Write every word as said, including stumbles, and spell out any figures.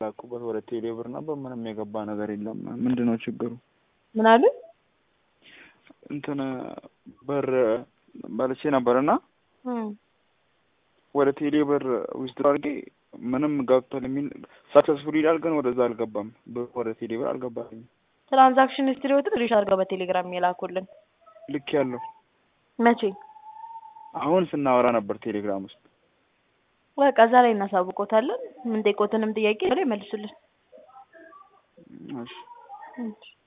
ላኩበት ወደ ቴሌ ብር ነበር ምንም የገባ ነገር የለም ምንድነው ችግሩ ምን አሉ እንትን በር ባለቼ ነበርና ወደ ቴሌ ብር ዊዝድሮ አድርጌ ምንም ገብቷል የሚል ሰክሰስፉል ይላል ግን ወደዛ አልገባም ወደ ቴሌ ብር አልገባኝም ትራንዛክሽን ሂስትሪ ወጥ ሪሽ አድርገው በቴሌግራም የላኩልን ልክ ያለው መቼ አሁን ስናወራ ነበር ቴሌግራም ውስጥ በቃ ዛሬ እናሳውቆታለን ምን ጠይቆትንም ጥያቄ ላይ መልሱልን እሺ